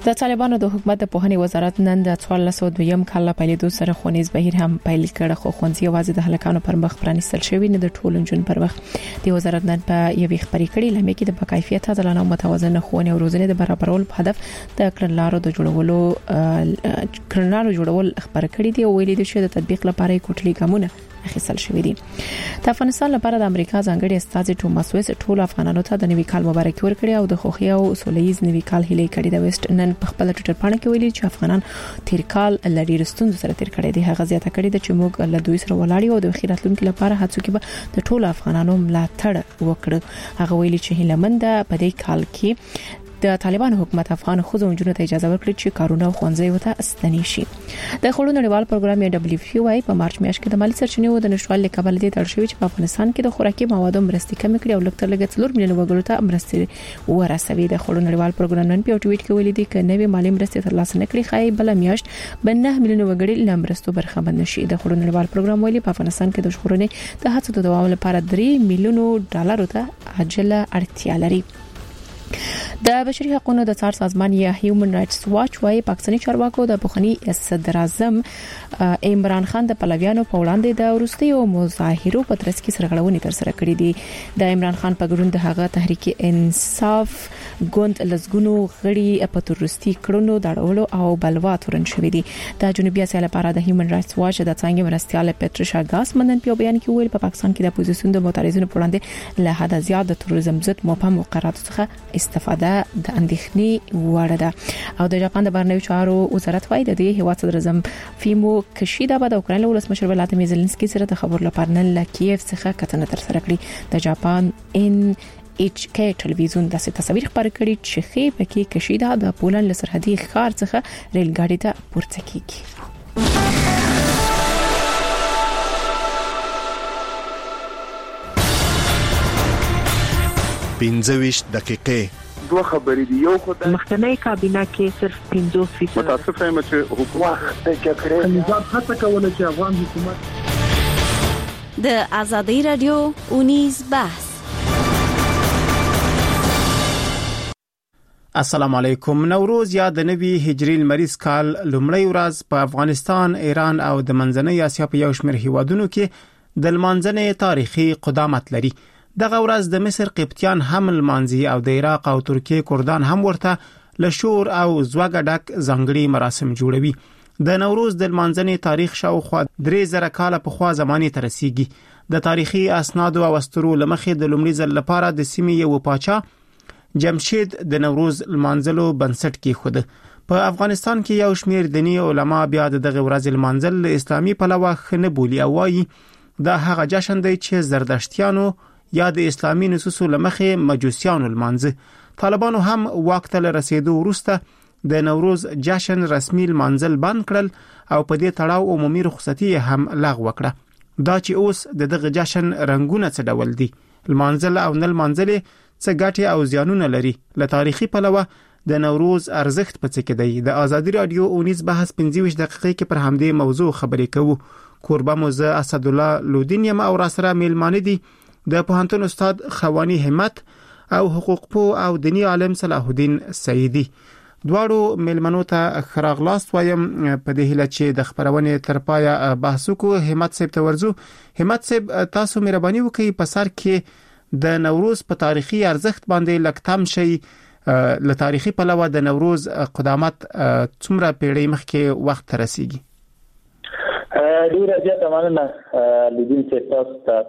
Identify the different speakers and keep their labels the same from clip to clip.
Speaker 1: د طالبانو د حکومت د پوهنې وزارت نن د 1402 کال په لیدو سره خونیز بهیر هم پیل کړ، خو خونځي یوازې د هلکانو پر مخ پرانیستل شوی نه د ټولو جون پر مخ. د وزارت نن په یوې خبرې کړي لمه کې د باکیفیت عادلانه او متوازنه ښوونې او روزنې د برابرولو په هدف د کړنلارو د جوړول خبر کړي دي او ویلي دي چې د تطبیق لپاره کوټلي ګامونه اخیستل شوی دي. د افغانستان لپاره د امریکا ځانګړي استازي توماس ویس ټول افغانانو ته د نوي کال مبارکي ورکړي او د خوښي او سولهییز نوي کال هیله کړې ده. ویسټ نن په خپل ټویټر باندې کې ویلي چې افغانان تیر کال لړۍ رستون سره تیر کړی دی. هغه زیاته کړې ده چې موږ له دوی سره ولاړ یو د خیراتلونکو لپاره هڅو کې به د ټول افغانانو ملاتړ وکړو. هغه ویلي چې هیلمنده په دې کال کې د طالبانو حکومت افغان ښځو او نجونو ته اجازه ورکړي چې کارونه او ښوونځي وته ستنې شي. د خړو نړیوال پروګرام WFP په مارچ میاشت کې د مالی سرچینو د نشټوالي کبل دي تر شوی چې په افغانستان کې د خوراکي موادو مرستې کم کړي او لکه لږ 4 میلیون وګړو ته مرستې ورسوي. د خړو نړیوال پروګرام نن په ټویټ کې ویلي دي چې نوې مالی مرستې ترلاسه نکړي خای بل میاشت به 9 میلیون وګړي لمرستو برخمن نشي. د خړو نړیوال پروګرام ویلي په افغانستان کې د شخړونې د هڅو د دوام لپاره 3 میلیون ډالر ته عاجله اړتیا لري. د بشري حقوقو د څار سازمان یا هیومن رائټس واچ وايي پاکستاني چارواکو د بخني صدر اعظم عمران خان د پلویانو په وړاندې د وروستیو مظاهرو په ترڅ کې سرغړونې تر سره کړې دي. د عمران خان په ګډون د هغه تحریک انصاف ګوند لزګونو غړي په تروریستي کړنو داړولو او بلوا تورن شوې دي. د جنوبي اسیا لپاره د هیومن رائټس واچ د څنګه مرستياله پټریشا ګاس منن په بیان کې ویل په پاکستان کې د اپوزیسیون د معترضینو په وړاندې له حد زیات د تروریزم ضد مبهم مقرراتو څخه استفاده د اندېښنې وړ ده. او د جاپان د بهرنیو چارو وزارت وايي د دې هیواد صدر اعظم فیمو کشیدا به د اوکراین ولسمشر ولادیمیر زيلنسکي سره د خبرو لپاره نن له کیف څخه کتنه تر سره کړې. د جاپان NHK ټلویزیون د تصاویر خبرې کړي چې خې پکې کشیدا د پولند له سرحدي ښار څخه ریل ګاډي ته پورته کیږي.
Speaker 2: پنځويش دقیقې
Speaker 3: دوه خبرې دی. یو خدای
Speaker 4: مخکنی کابینه کې صرف 50%
Speaker 3: متاسف یم چې حکومت کې کړی نظام هڅه کوله چې افغان حکومت
Speaker 5: د ازادي رادیو اونیز بحث.
Speaker 6: السلام علیکم. نوروز یا د نوي هجری لمریز کال لومړی ورځ په افغانستان، ایران او د منځنۍ اسیا په یو شمېر هیوادونو کې د لمانځنې تاریخي قدامت لري. دغه ورځ د مصر قبطیان هم لمانځي او د عراق او ترکیه کردان هم ورته لشور او زوګه ډک ځانګړي مراسم جوړوي. د نوروز د لمانځنې تاریخ شاوخوا 3000 کاله په خوا زمانه ته رسیږي. د تاریخي اسناد او استرو لمخې د لومړي ځل لپاره د سیمې یو پاچا جمشید د نوروز لمانځلو بنسټ کېښود. په افغانستان کې یو شمېر دیني علما بیا دغه ورځ لمانځل اسلامي پلوه خنه بولی او وايي دا هغه جشن دی چې زردشتیانو یا د اسلامي نصوصو لمخې مجوسیانو لمانځه. طالبانو هم واک ته رسیدو وروسته د نوروز جشن رسمي لمانځل بند کړل او په دې تړاو عمومي رخصتي هم لغوه کړه. دا چې اوس دغه جشن رنگونه څه ډول دي، لمانځل او نه لمانځل څه ګټې او زیانونه لري، له تاریخي پلوه د نوروز ارزښت په څه کې دی. د ازادي رادیو اونیز بحث 25 دقیقې کې پر همدې موضوع خبرې کوو. کوربه موزه اسد الله لودین یم او را سره میلمانه دي د پوهنتون استاد خوانی همت او حقوق پو او دینی عالم صلاح الدین سیدی. دواړو میلمنو ته خراغلاست وایم په دې هیله چې د خبرونې تر پایه بحث وکړو. همت صاحب ته ورځو. همت صاحب تاسو مهرباني وکړئ په سر کې د نوروز په تاریخي ارزښت باندې لکتم شي. له تاریخي پلوه د نوروز قدامت څومره پیړۍ مخکې وخت ته رسیږي؟
Speaker 7: ډیره زیاته مننه لیدونکو تاسو ته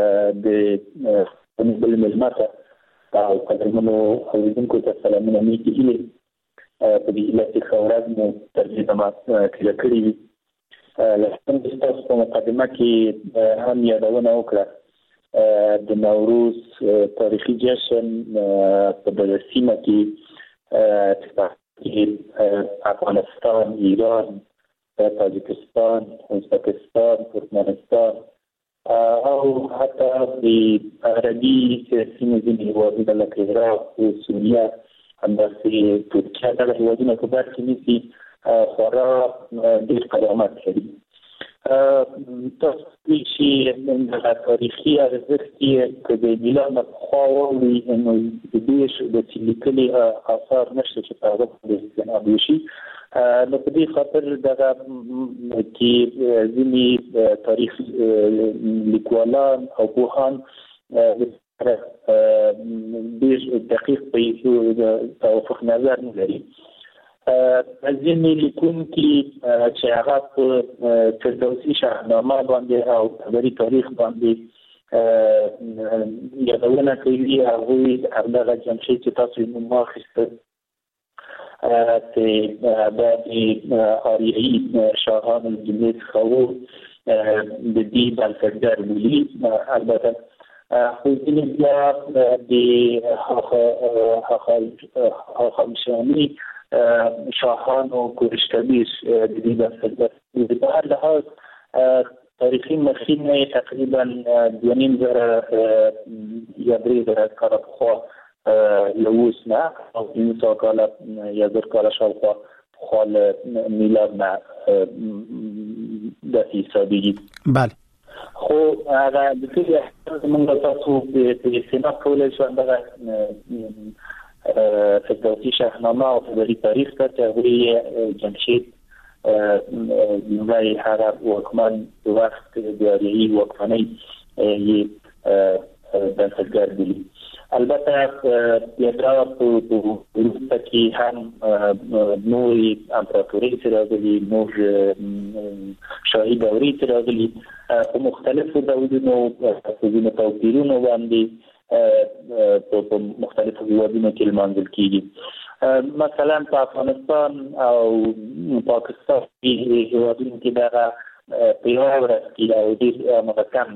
Speaker 7: د بل ملمته او قدرمنو اوریدونکو ته سلامونه نیکې په دې هیله چې خبرات مو ترجمه کړې وي. لکه تاسو په مقدمه کې هم یادونه وکړه د نوروز تاریخي جشن په دغه سیمه کې افغانستان، ایران، تاجکستان، ازبکستان، ترکمنستان او حتی د عربي سیمې ځینې هېوادونه لکه عراق او سوریه همداسې ترکیه دغه هېوادونه په برخې نیسي خورا ډېر قدامت لري. تاسو چې د تاریخي ارزښت کې د میلاد نه خواوي نو د دې د لیکلي آثار نشته چې په هغه د استناد وشي. نو په دې خاطر دغه کې ځینې تاریخ لیکوالان او پوهان ډېر دقیق په توافق نظر نه لري. ځینې لیکونکي چې هغه په فردوسي شاهنامه باندې او خبري تاریخ باندې یادونه کوي هغوی دغه جمشید چې تاسو یې نوم واخیسته چې د آریایي شاهانو له جملې څخه وو د دې بنسټګر بولي. البته خو ځینې بیا د هخامنشیاني شاهانو کوروشکبیر د دې بنسټګر په هر لحاظ تاریخي مخینه تقریبا 2.5 زره یا 3 زره کاله پخوا له اوس نه او 300 کاله یا 1000 کاله شاوخوا پخوا له میلاد نه داسې حسابېږي.
Speaker 6: بله
Speaker 7: خو هغه د ټولې موږ تاسو په استناد کولی شو دغه فردوسي شاهنامه او خبري تاریخ ته چې هغوی جمشید لومړی هغه واکمن د وخت د آریایي واکمنۍ یې بنسټګر بولي. البته دا په وروسته کې هم نورې امپراتورۍ چې راغلي، نور شاهي دورې چې راغلي، په مختلفو ډولونو په ځینو توپیرونو باندې په مختلفو هېوادونو کې لمانځل کېږي. مثلا په افغانستان او پاکستان کې هېوادونو کې دغه په یوه ورځ کې او ډېر کم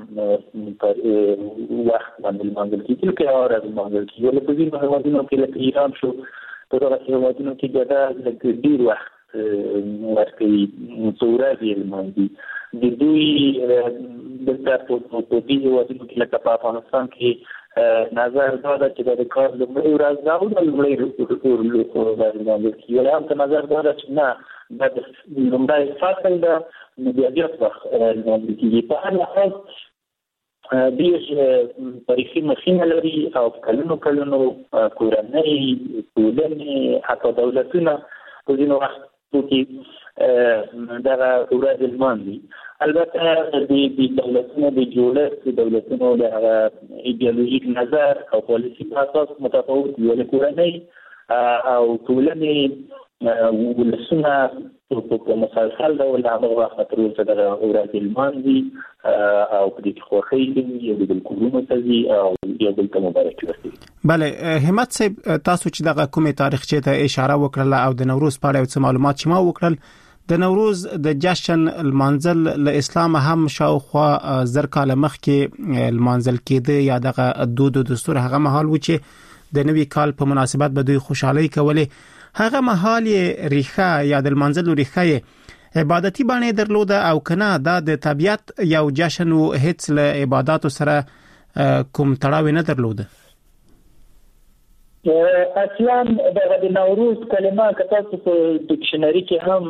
Speaker 7: وخت باندې لمانځل کېږي، لکه یوه ورځ لمانځل کېږي. ولې په ځینو هېوادونو کې لکه ایران شو، په دغسې هېوادونو کې بیا لږ ډېر وخت ورکوي، څو ورځې یې لمانځي. د دوی دلته په دې هېوادونو کې لکه په افغانستان کې نظر دا ده چې د کار لومړۍ ورځ ده او د لومړۍ ورځ لمانځل کېږي. ولې هم ته نظر دا ده چې نه دا د لومړی فصل ده نو بیا زیات وخت لمانځل کېږي. په هر لحاظ ډېر تاریخي مخینه لري او کلونو کورنۍ، ټولنې، حتی دولتونه په ځینو وختو کې دغه ورځې لمانځي. البته د دولتونو د جوړښت، د دولتونو د ایډیالوژیک نظر او پالیسي په اساس متفاوت وي. ولې کورنۍ او ټولنې ولسونه په مسلسل ډول هغه وخت تر اوسه دغه ورځې لمانځي او په دې کې خوښۍ کوي، یو بل کورونو ته ځي او یو بل ته مبارکي ورکوي.
Speaker 6: بله همت صاحب، تاسو چې دغه کومې تاریخچې ته اشاره وکړله او د نوروز په اړه یو څه معلومات چې ما وکړل، د نوروز د جشن لمانځل له اسلام هم شاوخوا 1000 کاله مخکې لمانځل کېده، یا دغه دود او دستور هغه مهال و چې د نوي کال په مناسبت به دوی خوشحالي کولې. هغه مهال یې ریښه یا د لمانځلو ریښه یې عبادتي بڼه درلوده او کنه دا د طبيعت یو جشن و، هیڅ له عبادتو سره کوم تړاو نه درلوده؟
Speaker 7: اصلا د نوروز کلمه که تاسو په ډکشنري کې هم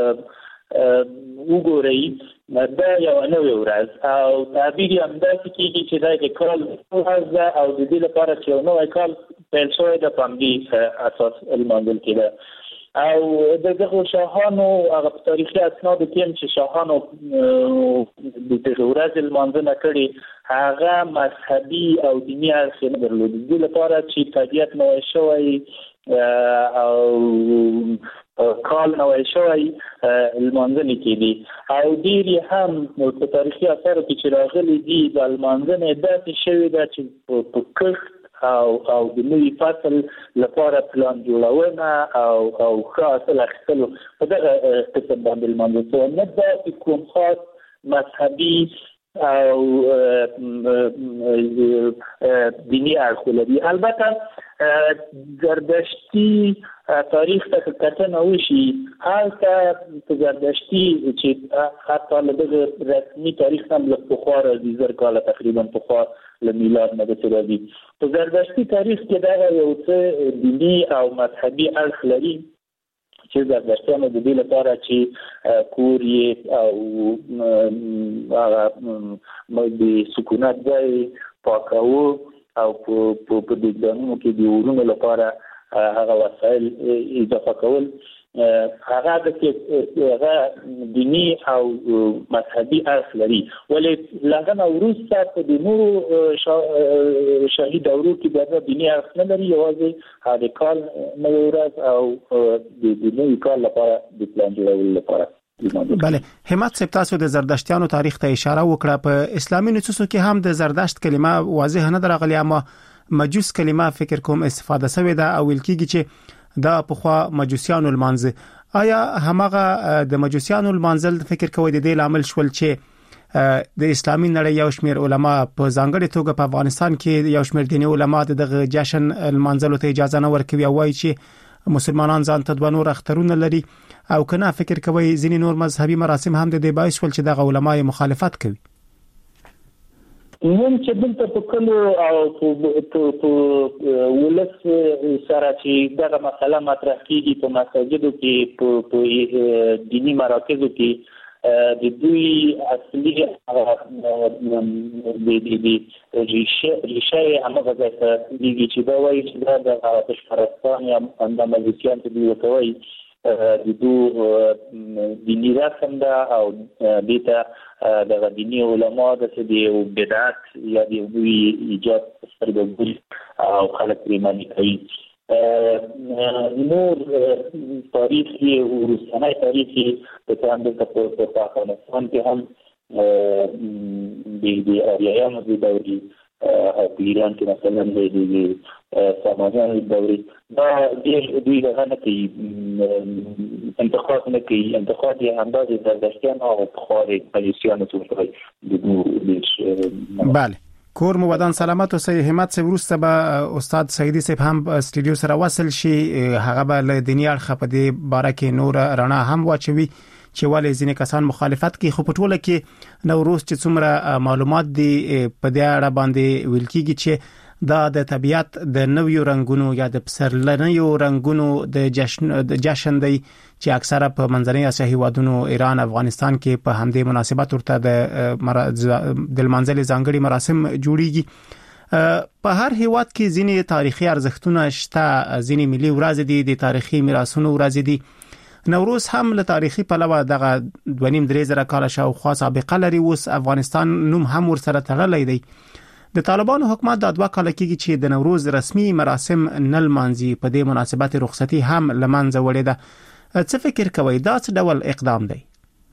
Speaker 7: وګورئ، دا یو نوې ورځ او تعبیر یې همداسې کېږي چې دا د کال ورځ ده او د دې لپاره چې یو نوی کال پیل شوی ده په همدې اساس لمانځل کېده. او د دغو شاهانو هغه په تاریخي اسنادو کې هم چې شاهانو د دغه ورځې لمانځنه کړې، هغه مذهبي او دیني اړخ یې نه درلود. د دې لپاره چې طبیعت نوی شوی او کال نوی شوی لمانځنې کېدې او ډېر یې هم په تاریخي اثارو کې چې راغلي دي د لمانځنې داسې شوې ده چې په کښت او د نوي فصل لپاره پلان جوړونه او ښه حاصل اخیستلو په دغه قسم باندې لمانځل شوی، نه داسې کوم خاص مذهبي او دینی اړخ لري. البته زردشتي تاریخ ته کتنه وشي، هلته په زردشتي چې حتی له دغه رسمي تاریخ هم له پخوا راځي، 1000 کاله تقریبا پخوا له میلاد نه داسې راځي. په زردشتي تاریخ کې دغه یو څه دیني او مذهبي اړخ لري چې د دشتانو د دې لپاره چې کوري او د سکونت ځای پاکاو او په دې ځانونو کې د ورونو لپاره هغه وسایل اضافه کول هغه د دینی او مذهبي اصل لري ولې لغنه وروسته په د نورو شهید دورو کې د دینی اصل نه لري یوازې هغه کال نو ورځ او د نوي کال لپاره د پلان جوړولو لپاره.
Speaker 6: بله همت صاحب تاسو د زردشتیانو تاریخ ته اشاره وکړه. په اسلامي نصوصو کې هم د زردشت کلمه واضح نه درغلي اما مجوس کلمه فکر کوم استفاده شوی ده او ویل کېږي چې دا په خوا مجوسیانو المانځ. آیا همغه د مجوسیانو المانځل فکر کوي د دې لامل شول چې د اسلامي نړۍ یو شمېر علما په ځانګړي توګه په افغانستان کې یو شمېر دیني علما دغه جشن المانځلو ته اجازه نه ورکوي او وایي چې مسلمانان ځان ته دوه نور اخترونه لري او کنه فکر کوي ځینې نور مذهبي مراسم هم د دې باعث ول چې دغه علما مخالفت کوي؟
Speaker 7: نن چې دلته په کلو او په ولس سره چې دغه مسله مطرح کیږي په مساجدو کې په دینی مراکزو کې د دوی اصلي د ریشه هغه ځای ته دیږي چې دا وایي چې دا د آتش پرستان یا اندامالوسیان ته دوی وتوي د دو دینی رسم ده او دیتا د دینی علما د دې بدعت یا د دوی ایجاد سترګوري او خلک یې معنی کوي. نور تاریخي او روسانه تاریخي په څنډه په افغانستان کې هم د اریایانو د دوري او ایران کې مثلا د سامانیانو د دوري دا دوی دغه نه کوي انتخاب نه کوي انتخاب یې اندازې د دشتیانو او خارج پالیسیانو څخه د
Speaker 6: بله کور مو ودان سلامت اوسئ. همت صاحب وروسته به استاد سعیدی صاحب هم استودیو سره وصل شي هغه به له دینی اړخه په دې باره کې نور رڼا هم واچوي چې ولې ځینې کسان مخالفت کوي خو په ټوله کې نوروز چې څومره معلومات دي په دې اړه باندې ویل کېږي چې دا د طبیعت د نویو رنگونو یا د پسرلنیو رنگونو د جشن دی چې اکثره په منځنۍ اسیا هیوادونو ایران افغانستان کې په همدې مناسبت ورته د منځلي ځانګړي مراسم جوړیږي. په هر هیواد کې ځینې تاریخي ارزښتونه شته ځینې ملي ورځې دي د تاریخي میراثونو ورځې دي. نوروز هم له تاریخي پلوه دغه 2.5 کال شاوخوا سابقه لري. اوس افغانستان نوم هم ورسره تړلی دی. د طالبانو حکومت د 2 کال کېږي چې د نوروز رسمي مراسم نه لمانځي. په دې مناسبت رخصتي هم لمانځه وړې ده. څه فکر کوئ دا څه ډول اقدام دی؟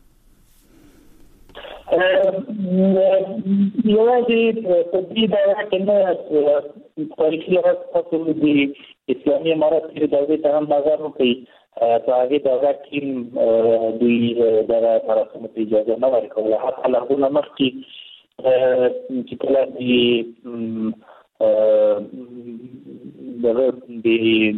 Speaker 7: یوازې په دې ډول کې نه تاریخي لحاظ تاسو د اسلامي امارت د دولت هم نظر وکړي په هغه دغه کې دوی دغه مراسم ته اجازه نه ورکوله حتی له هغه مخکې چې کله د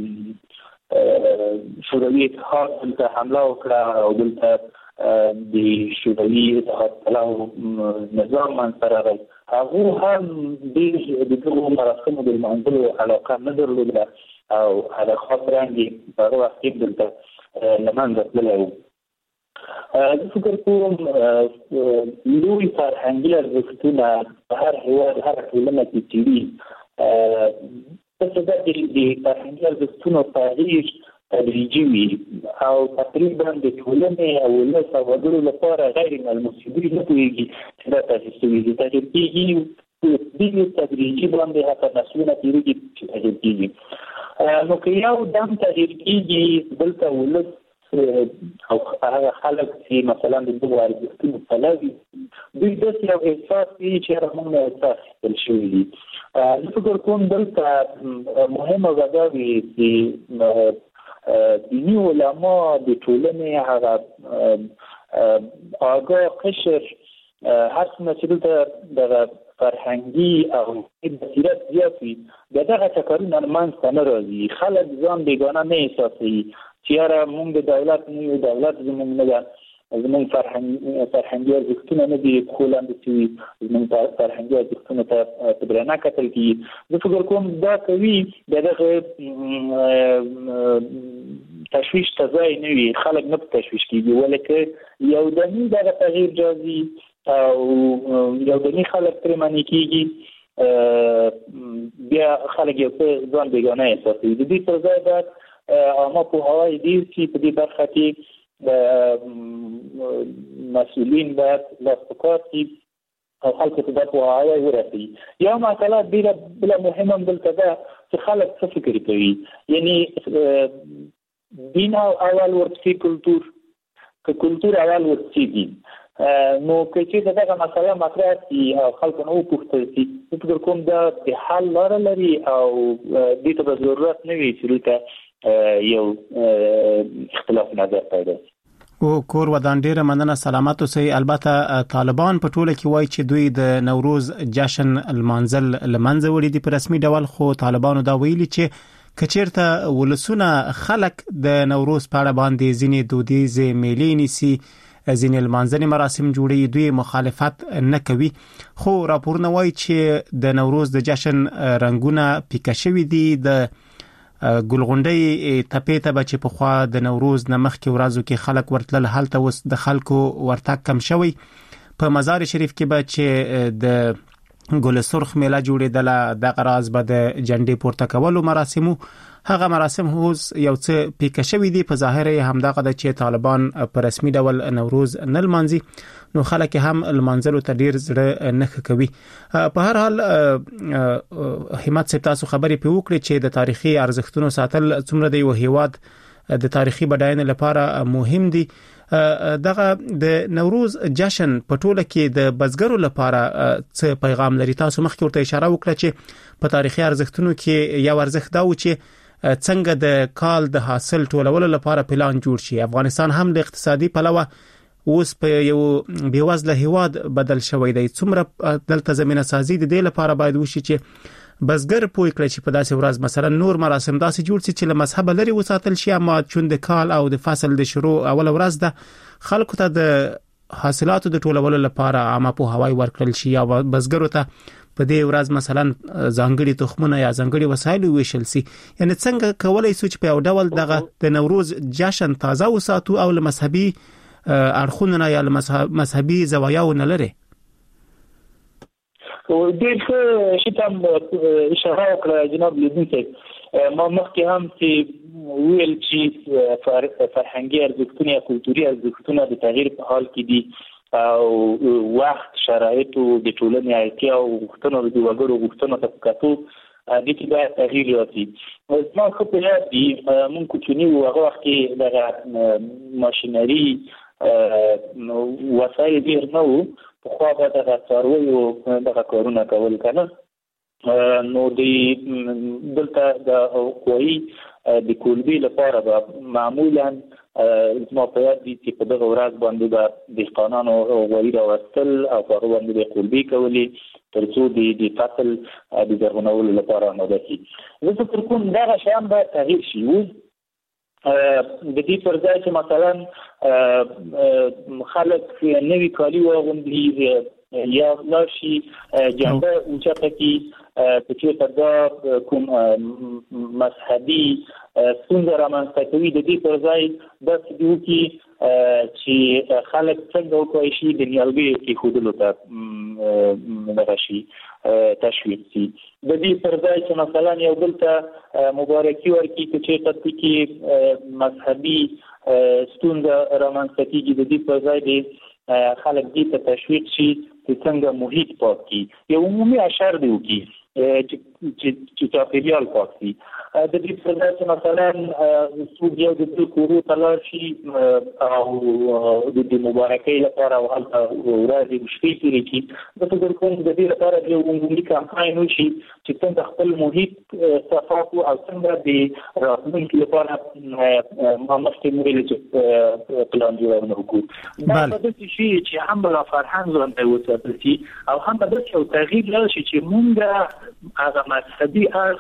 Speaker 7: شوروي اتحاد ته حمله وکړه او دلته د شوروي اتحاد پلو نظام منځته راغی. هغه هم د دغو مراسمو د لمانځلو علاقه نه درلوده او هغه خاص رنګ هغه وخت دلته لمانځه تللی و. زه فکر کوم لوی فرهنګي ارزښتونه په هر هېواد هر ټولنه کې چې وي د فرهنګي ارزښتونو تغییر تدریجي وي او تقریبا د ټولنې او ولس او وګړو لپاره غیر ملموس دي نه پوهېږي چې دا تاسیس شوي دي تجربې دې تدریجي باندې هغه نسلونه تېرېږي چې تجربې نو که یو دم تغییر کېږي دلته ولس او هغه خلک چې مثلا د دغو ارزښتونو پلوي دوی داسې یو احساس کوي چې هغه موږ نه احساسېدل شوي دي. زه فکر کوم دلته مهمه غذا وي چې دیني علما د ټولنې هغه آګاه قشر هر څومره چې دلته دغه فرهنګي او بصیرت زیات وي دغه ټکرونه منځته نه راځي. خلک ځان بېګانه نه احساسوي چې یاره موږ د دولت نه یو دولت زموږ نه ده زموږ فرهنګي ارزښتونه نه دي پښو لاندې شوي زموږ فرهنګي ارزښتونو ته په درنه کتل کېږي. زه فکر کوم دا کوي د دغه تشویش ته ځای نه وي، خلک نه تشویش کیږي، ولکه یو دني دغه تغییر جازي او یو دني خلک تر منی کیږي، بیا خلک یو څه ځان بیگانه احساسوي. د دې پر ځای باید عامه پوهاوی ډیر شي په دې برخه کې، مسؤلین باید لاس په کار شي او خلکو ته د پوهاوی ورسوي. یو مسله ډیره بله مهمه دلته ده چې خلک څه فکر کوي، یعنی دین اول ورپسې کلتور، که کلتور اول ورپسې دین. نو که چې دغه مسله مطرح شي او خلکو نه وپوښتل شي، فکر کوم دا د حل لاره لري او دې ته به ضرورت نه وي چې دلته یو اختلاف نظر پیدا شي.
Speaker 6: او کور ودان ډیره مننه، سلامت اوسئ. البته طالبان په ټوله کې وایي چې دوی د نوروز جشن المنزل لمنځه وړي دي په رسمي ډول، خو طالبانو دا ویلي چې کچیرته ولسونه خلک د نوروز په اړه باندې ځینې دودیزې میلې نیسي، ځینې المنځنې مراسم جوړي، دوی مخالفت نه کوي. خو راپورونه وایي چې د نوروز د جشن رنگونه پیکه شوي دي، د ګلغونډۍ تپې ته به چې په خوا د نوروز نمخ کې ورځو کې خلک ورتلل، هلته اوس د خلکو ورتګ کم شوی. په مزار شریف کې به چې د ګل سرخ میله جوړېدله، دغه راز به د جنډې پورته کولو مراسمو، هغه مراسم اوس یو څه پیکه شوي دي. په ظاهر همدغه ده چې طالبان په رسمي ډول نوروز نه لمانځي، نو خلک هم لمانځلو ته ډیر زړه نه کوي. په هر حال همت صاحب تاسو خبرې په وکړي چې د تاریخي ارزښتونو ساتل څومره د یو هیواد د تاریخي بډاینې لپاره مهم دي. دغه د نوروز جشن په ټوله کې د بزګرو لپاره څه پیغام لري؟ تاسو مخکې ورته اشاره وکړه چې په تاریخي ارزښتونو کې یو ارزښت دا و چې څنګه د کال د حاصل ټولولو لپاره پلان جوړ شي. افغانستان هم د اقتصادي پلوه اوس په یو بیوزله هیواد بدل شوی دی. څومره دلته زمينه سازي د دې لپاره باید وشي چې بزګر پوي کړي چې په داسې ورځ مثلا نور مراسم داسې جوړ شي چې له مذهب لري وساتل شي، اما چون د کال او د فصل د شروع اول ورځ ده خلکو ته د حاصلاتو د ټولولو لپاره عامه پوهاوی ورکړل شي، یا بزګرو ته په دې ورځ مثلا ځانګړي تخمونه یا ځانګړي وسایل ویشل شي. یعنی څنګه کولای شو چې په یو ډول دغه د نوروز جشن تازه وساتو او له مذهبي اړخونه یا له مذهبي زوایاو نه لري؟
Speaker 7: ډېر ښه شي ته اشاره وکړه جناب لیدونکی. ما مخکې هم چې ویل چې فرهنګي ارزښتونه یا کلتوري ارزښتونه د تغییر په حال کې دي او وخت، شرایط او د ټولنې اړتیا او غوښتنو د وګړو غوښتنو ته کتو د دې باید تغییر راسي. ما خو په یاد دي مونږ کوچني وو، هغه وخت کې دغه ماشینري وسایل ډېر نه وو، پخوا به دغه څارویو دغه کارونه کول کنه. نو دلته د قوي د کولبي لپاره به معمولا ما په یاد دي چې په دغه ورځ باندې به دهقانانو غوړي راوستل او په هغه باندې به قولبي کولې تر څو د فصل د زرغونولو لپاره آماده شي. زه فکر کوم دغه شیان به تغییر شي. د دې پر ځای چې مثلا خلک نوي کالي واغوندي یا لاشي جنبه اوچته کی په چې دا کوم مذهبي څنګه رامنځته کوي. د دې پر ځای داسې دی چې خلک څنګه وکړي شي د نیالګي کې خودلو ته دغه شي تشویق شي. د دې پر ځای چې مثلا یو بل ته مبارکي ورکړي چې تاسو کې مذهبي ستونزه رامنځته کیږي، د دې پر ځای دی خلک دې ته تشویق شي چې څنګه محیط پاک کړي. یو عمومي اشر دی وکړي چې چاپیریال پاک شي. د دې پر ځای چې مثلا څوک یو د دې کورو ته لاړ شي او د مبارکۍ لپاره او هلته ورځې شپې تېرې کړي. زه فکر کوم د دې لپاره یو عمومي کمپاین وشي چې څنګه خپل محیط صفا کړو او څنګه د راتلونکي لپاره ما مخکې ویل چې پلان جوړونه وکړو. دا به داسې شي چې هم به فرهنګ ژوندی وساتل شي او هم به داسې یو تغییر راشي چې مونږ هغه مذهبي اړخ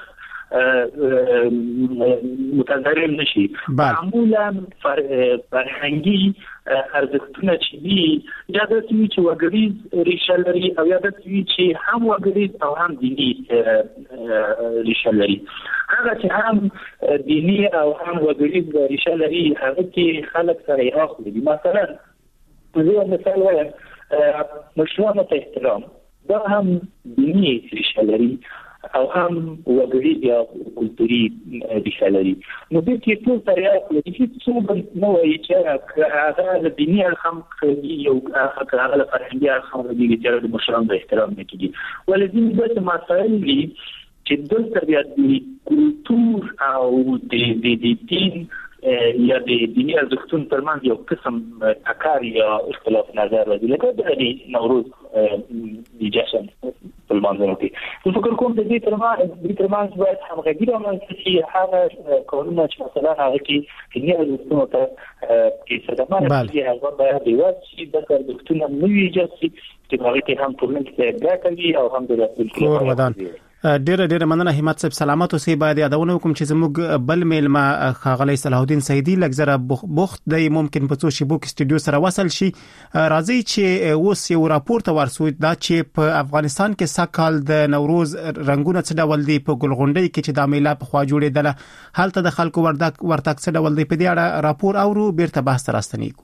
Speaker 7: متضرر نشي. معمولا فرهنګي ارزښتونه چې دي یا د چې وګړي ریشه لري او یا د چې هم وګړي او هم دیني ریشه لري. هغه چې هم دیني او هم وګړي ریشه لري هغه کې خلک سره یې اخلي. مثلا زه مثال وایم مشروعه احترام دا هم دیني ریشه لري او هم وګړي یا کلتوري ریشه لري. نو د دې ټول طریقې چې څو نو یې چې هغه د دیني اړخم یو هغه د فرهنګي اړخم د چې د مشرانو احترام نه کیږي. ولې د مسائل دي چې د تربیت د کلتور او د دین یا د دیني ارزښتونو ترمنځ یو قسم تکرار یا اختلاف نظر راځي. لکه د نوروز د جشن په منځونو کې زه فکر کوم د دې ترمنځ باید همغږي رامنځته شي. هغه کارونه چې مثلا هغه کې دیني ارزښتونو ته کې صدمه راځي هغه باید د واسي د ارزښتونو نوې ایجاد شي چې هغه کې هم ټولنې ته ګټه وي او هم د راتلونکي
Speaker 6: ډیره مننه همت صاحب. سلامات اوسئ. باید یادونه وکم چې زموږ بل میلمه ښاغلی صلاح الدین سیدی لګزره بوخت دی، ممکن په څو شیبو کې استودیو سره وصل شي. راځي چې اوس یو راپور ته ورسو دا چې په افغانستان کې سکهال د نوروز رنگونه څه ډول دي، په ګلغونډۍ کې چې د میله په خوا جوړېدله هلته د خلکو ورتګ څه ډول دی. په دې اړه راپور اورو بیرته بحث راستنیږو.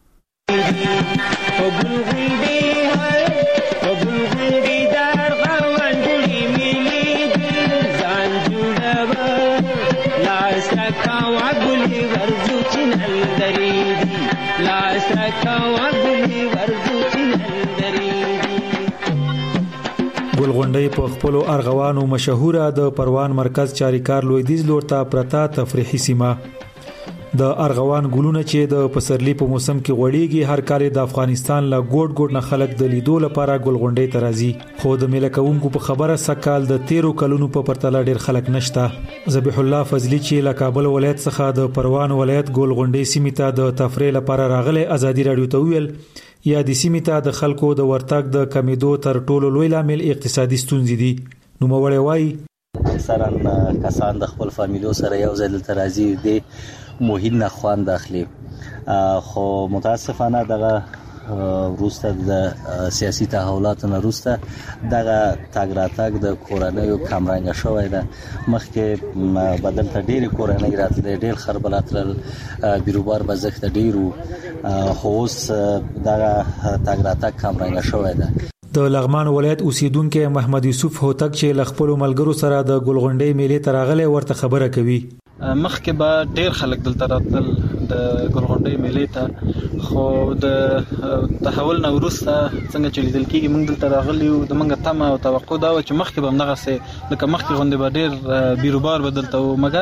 Speaker 8: ګلغونډۍ په خپل ارغوانو مشهوره د پروان مرکز چاریکار لویدیځ لور ته پرتا تفریحي سیمه. د ارغوان ګلونه چې د پسرلی په موسم کې غوړیږي هر کال د افغانستان له ګوټ نه خلک د لیدو لپاره ګلغونډۍ ته راځي. خو د میله کوونکو په خبره سکهال د 13 کلونو په پرتله ډیر خلک نشته. ذبیح الله فضلی چې له کابل ولایت څخه د پروان ولایت ګلغونډۍ سیمې ته د تفریح لپاره راغله ازادي رادیو ته ویل یا د سیمې ته د خلکو د ورتګ د کمیدو تر ټولو لوی لامل اقتصادي ستونزې دي. نو مولوی وایي
Speaker 9: اکثرا کسان د خپل فامیلو سره یو ځای دلته راځي د موهین نه خوان داخلي. خو متاسفانه دغه وروسته د سیاسي تحولاتو نه وروسته دغه تاګ راتګ د کورنۍ کمرنګ شوی ده. مخکې بدل ته ډېر کورنۍ راتلې ډېر خربلاتل بیروبار بزخت ډېرو خو اوس دغه تاګ راتګ کمرنګ شوی ده.
Speaker 8: د لغمان ولایت اوسیدونکو محمد یوسف هوتک چې لخپل ملګرو سره د ګلغونډۍ میلې ته راغله ورته خبره کوي.
Speaker 10: مخکې به ډېر خلک دلته راتل د ګلغونډۍ میلې ته، خو د تحول نه وروسته څنګه چې لیدل کېږي موږ دلته راغلي یو د موږ تمه او توقع دا و چې مخکې به همدغسې لکه مخکې غوندې به ډېر بیروبار به دلته و، مګر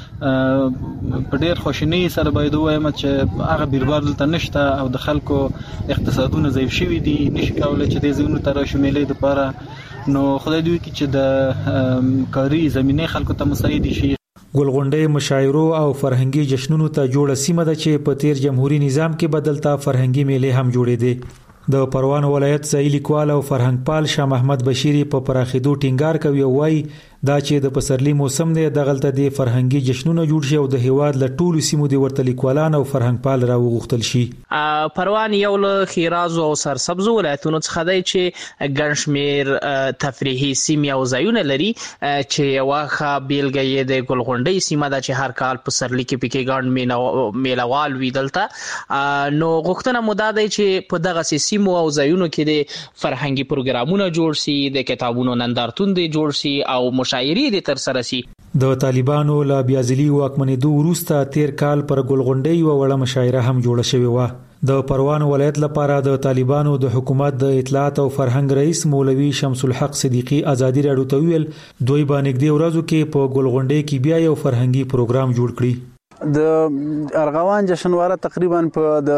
Speaker 10: په ډېر خوشنۍ سره باید ووایم چې هغه بیروبار دلته نشته او د خلکو اقتصادونه ضعیف شوي دي، نشي کولی چې دې ځایونو ته راشي میلې دپاره. نو خدای دې وکړي چې د کاري زمینې خلکو ته مساعد شي.
Speaker 8: ګلغونډۍ مشاعرو او فرهنګي جشنونو ته جوړه سیمه ده چې په تیر جمهوریت نظام کې بدلته فرهنګي میلې هم جوړې دي. د پروان ولایت ځای لیکوال او فرهنګپال شاه محمد بشیری په پراخېدو ټینګار کوي او وايي دا چې د پسرلی موسم دی دغلته د فرهنګي جشنونو جوړ شي او د هیواد له ټولو سیمو د ورته لیکوالان او فرهنګپال راوغوښتل شي.
Speaker 11: پروان یو له خیرازو او سرسبزو ولایتونو څخه دی چې ګڼ شمېر تفریحي سیمې او ځایونه لري چې یوه ښه بیلګه یې د ګلغونډۍ سیمه ده چې هر کال پسرلي کې پکې ګڼ میلهوال وي دلته. نو غوښتنه مو دا دی چې په دغسې سیمو او ځایونو کې د فرهنګي پروګرامونه جوړ شي، د کتابونو نندارتون دی جوړ شي او مشاعرې دې تر سره شي.
Speaker 8: د طالبانو لا بیازلی واکمنېدو وروسته تیر کال پر ګلغونډۍ یوه وړه مشاعره هم جوړه شوې وه. د پروان ولایت لپاره د طالبانو د حکومت د اطلاعات او فرهنګ رئیس مولوي شمس الحق صدیقی ازادي رادیو ته ویل دوی باندې نږدې ورځو کې په ګلغونډۍ کې بیا یو فرهنګي پروګرام جوړ کړي.
Speaker 12: د ارغوان جشنواره تقریبا په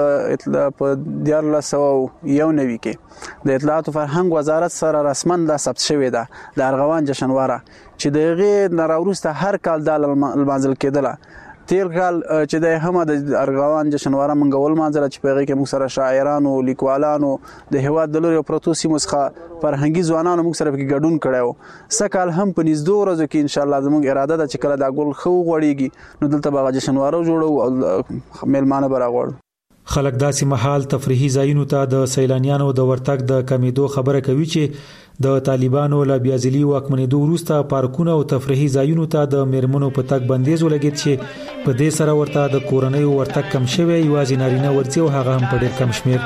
Speaker 12: 1991 کې د اطلاعات او فرهنګ وزارت سره رسماً د ثبت شوې ده د ارغوان جشنواره چې دغه ناروسته هر کال د لمانځل کېدله. تیر کال چې د هم د ارغوان جشنواره منګول مانځره چې پیغه کې موږ سره شاعرانو لیکوالانو د هواد د لوري پروتو سیمو څخه فرهنګي ځوانانو موږ سره کې ګډون کړو سکهال هم په نږدې ورځو کې ان شاء الله زموږ اراده ده چې کله دا ګل خو غوړیږي نو دلته به جشنواره جوړو او میلمانه براغوړو.
Speaker 8: خلک داسې محل تفریحي ځایونو ته د سیلانیانو د ورتګ د کمیدو خبره کوي چې د طالبانو له بیازلي واکمنېدو وروسته پارکونه او تفریحي ځایونو ته د میرمنو په تګ بندیز ولګید چې په دې سره ورته د کورنۍ ورتګ کم شوی یوازې نارینه ورځي او هغه هم په ډېر کم شمیر.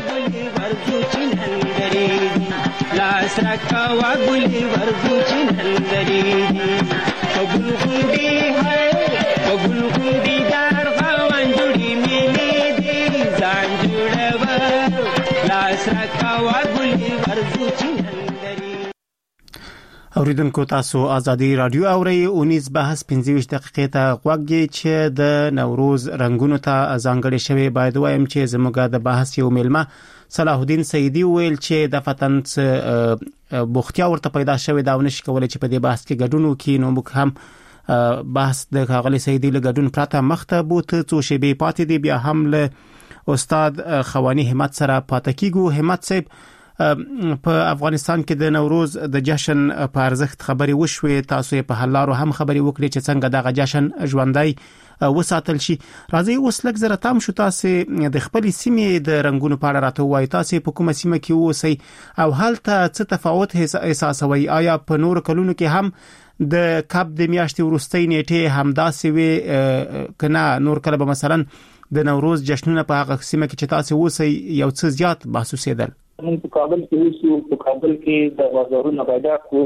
Speaker 6: اوریدونکو تاسو ازادي رادیو اوري 19 بحث 25 دقیقې ته غوږی چې د نوروز رنگونو ته ځانګړي شوی باید وایم چې زموږ د بحث یو ملما صلاح الدین سیدی ویل چې د فتن بوختیا ورته پیدا شوی دا ونشي کولای چې په دې بحث کې ګډون وکړي نو موږ هم بحث د غالي سیدی له ګډون پراته مخته بوت څو شی به پاتې دی بیا هم له استاد خوانی همت سره پاتې کیږو. همت صاحب په افغانستان کې د نوروز د جشن په ارزښت خبري وشوي تاسو په حلارو هم خبري وکړي چې څنګه دغه جشن ژوندۍ وساتل شي. راځي اوس لږ زره تام شو تاسو د خپل سیمې د رنگونو په اړه راته وایي تاسو په کومه سیمه کې اوسئ او هلته څه تفاوت احساسوي آیا په نور کلونو کې هم د کب د میاشتې وروستۍ نیټه همداسې وي کنه نور کله به مثلا د نوروز جشنونه په هغه سیمه کې چې تاسو اوسئ یو څه زیات محسوسېدل؟
Speaker 7: من په کابل کې اوسو په کابل کې د بازارونو پیدا کو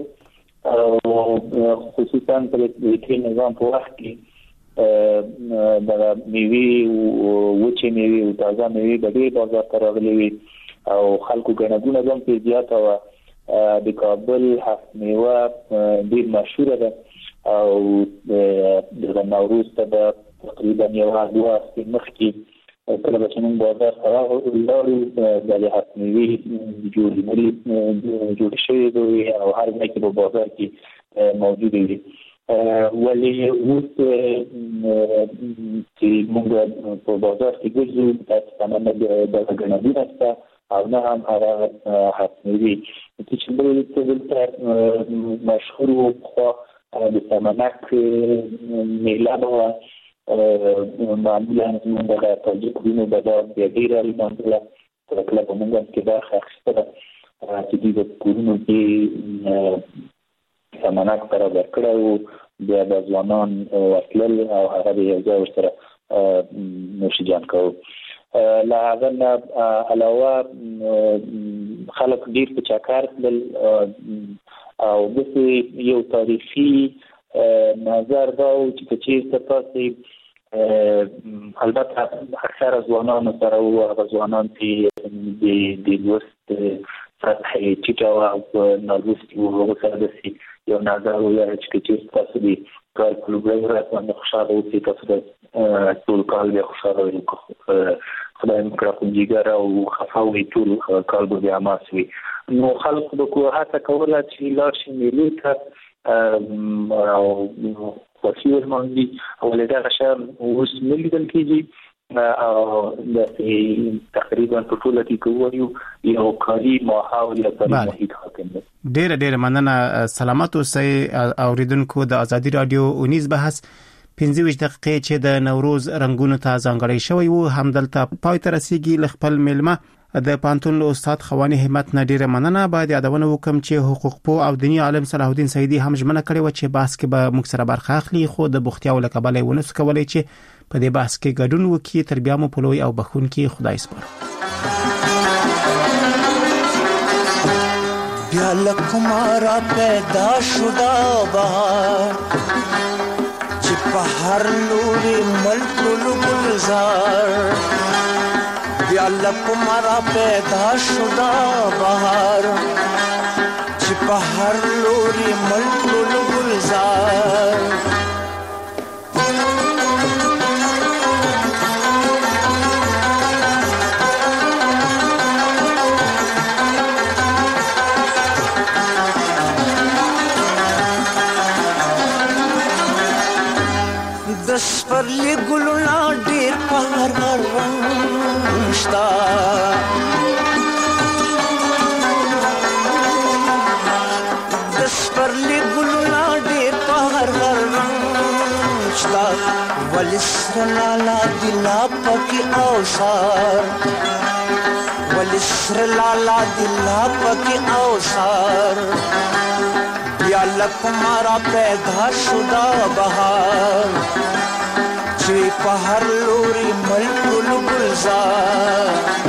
Speaker 7: خصوصا په دې نظام په وخت کې د میوه او وچه میوه او تازه میوه د دې بازار ته راغلي وي او خلکو ګڼګونه هم په زیات او د کابل هفت میوه ډیر مشهور ده او د نوروز ته تقریبا یو دوه مخکې کله چې موږ بازار سره لارو د حتمي جوړ شوی دی او هر ځای کې په بازار کې موجود دی ولی اوس چې موږ په بازار کې ګرځو تاسو نه د غنډې نشته او نه هم هغه حتمي چې بل مشهور خو د سمنک میله معمولا موږ د تاجکونو د ډیر المنځله کله په موږ کې برخه اخیستله چې د کورونو کې سمنک پر ورکړو بیا د ځوانان وکیل او هغه د یو ځای سره نوشیجان کوو. لا هغه علاوه خلک ډیر په چکر تلل او د یو تاریخي نظر دا چې چیرته تاسو البته اکثر ځوانان سره او ځوانان چې د لوست سطح ټیټه او نالوست او سره د یو نظر ولري چې تاسو دې کار کولای راځي خوشاله اوسئ تاسو د ټول کال به خوشاله وي خدای مکرم جګر او خفاوي ټول کال به عاماسوي نو خلک د کوه هڅه کوله چې لار شي ملي او وسیله ماندي او لدا غشان اوس ملي دل کېږي او د تقریبا په ټوله کې کوو یو کاری ماحول یا محیط حاکم دی.
Speaker 6: ډېر مننه سلامات اوسئ اوریدونکو د ازادي رادیو 19 بحث 25 دقیقې چې د نوروز رنگونو ته ځانګړی شوی وو همدلته پای ته رسیدي خپل ملما د پانتون استاد خوانی همت نه ډیره مننه باید یادونه وکم چې حقوق پو او دینی عالم صلاح الدین سیدی هم ژمنه کړې و چې بحث کې به موږ سره برخه اخلي خو د بوختیاو لکبلې ونس کولای چې په دې بحث کې ګډون وکړي تر بیا مو پلوي او بخون کې خدای سپارو.
Speaker 13: بیا لکمارا پیدا شدا بهار چې په هر لوري ملک گلزار بیا لکمارا پیدا شدا بهار چې په هر لوري ملک گلزار دسپرلی ګلونه ډېر په هر رنګ شته دسپرلی ګلونه ډېر په هر رنګ شته ولې سره لالا دي لا پکې اوسار ولې سره لالا دي لا پکې اوسار یا لکمارا پیدا شدا بهار چې په هر لوري ملک گلزار